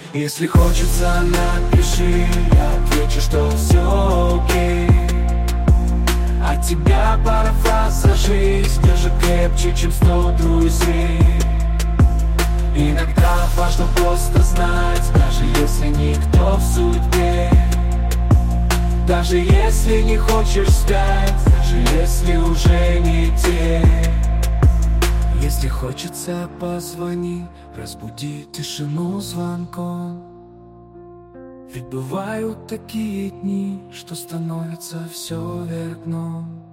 Если хочется, напиши, я отвечу, что все окей. От тебя пара фраз за жизнь даже крепче, чем 100 друзей. Иногда важно просто знать, даже если никто в судьбе. Даже если не хочешь спать, даже если уже не те. Если хочется, позвони, разбуди тишину звонком. Ведь бывают такие дни, что становится все вверх дном.